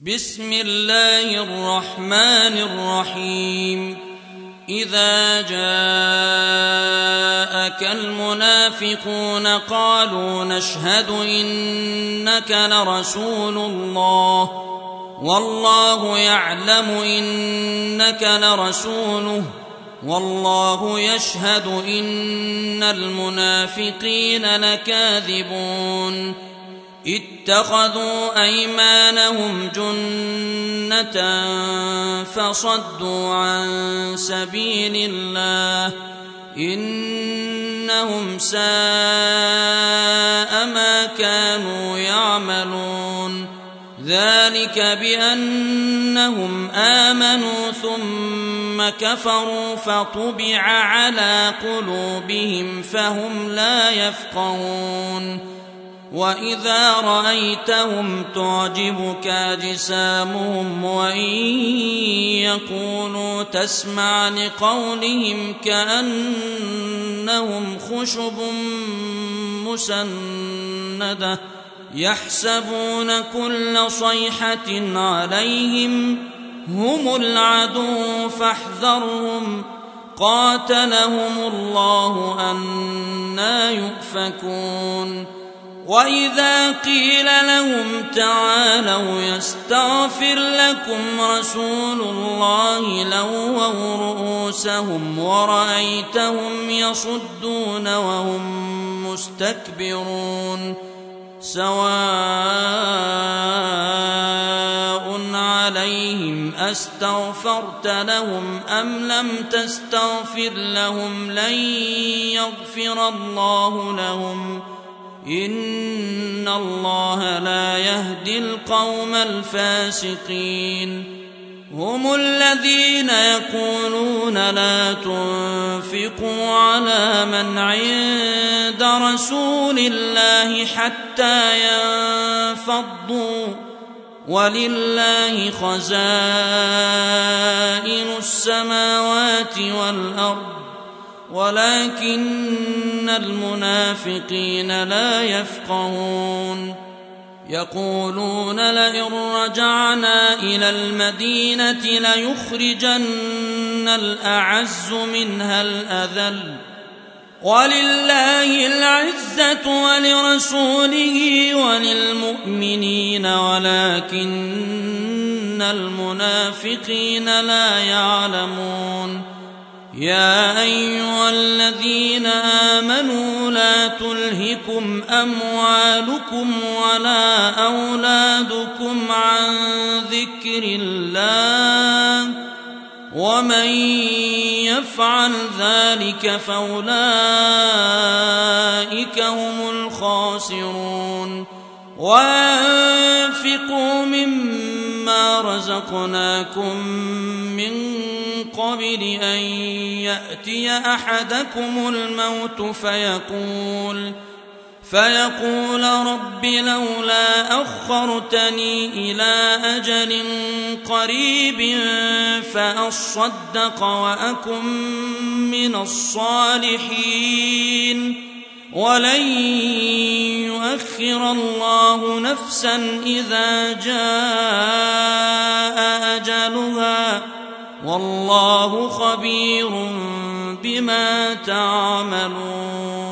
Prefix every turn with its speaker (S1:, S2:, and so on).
S1: بسم الله الرحمن الرحيم. إذا جاءك المنافقون قالوا نشهد إنك لرسول الله والله يعلم إنك لرسوله والله يشهد إن المنافقين لكاذبون. اتخذوا أيمانهم جنة فصدوا عن سبيل الله إنهم ساء ما كانوا يعملون. ذلك بأنهم آمنوا ثم كفروا فطبع على قلوبهم فهم لا يفقهون. وإذا رأيتهم تعجبك أجسامهم وإن يقولوا تسمع لقولهم كأنهم خشب مسندة يحسبون كل صيحة عليهم هم العدو فاحذرهم قاتلهم الله أنى يؤفكون. وإذا قيل لهم تعالوا يستغفر لكم رسول الله لووا رؤوسهم ورأيتهم يصدون وهم مستكبرون. سواء عليهم أستغفرت لهم أم لم تستغفر لهم لن يغفر الله لهم إن الله لا يهدي القوم الفاسقين. هم الذين يقولون لا تنفقوا على من عند رسول الله حتى ينفضوا ولله خزائن السماوات والأرض ولكن المنافقين لا يفقهون. يقولون لئن رجعنا إلى المدينة ليخرجن الأعز منها الأذل ولله العزة ولرسوله وللمؤمنين ولكن المنافقين لا يعلمون. يا أيها الذين آمنوا لا تلهكم أموالكم ولا أولادكم عن ذكر الله ومن يفعل ذلك فأولئك هم الخاسرون. وأنفقوا مما رزقناكم من قبل أن يأتي أحدكم الموت فيقول رب لولا أخرتني إلى أجل قريب فأصدق وأكن من الصالحين ولن يؤخر الله نفسا إذا جاء أجلها والله خبير بما تعملون.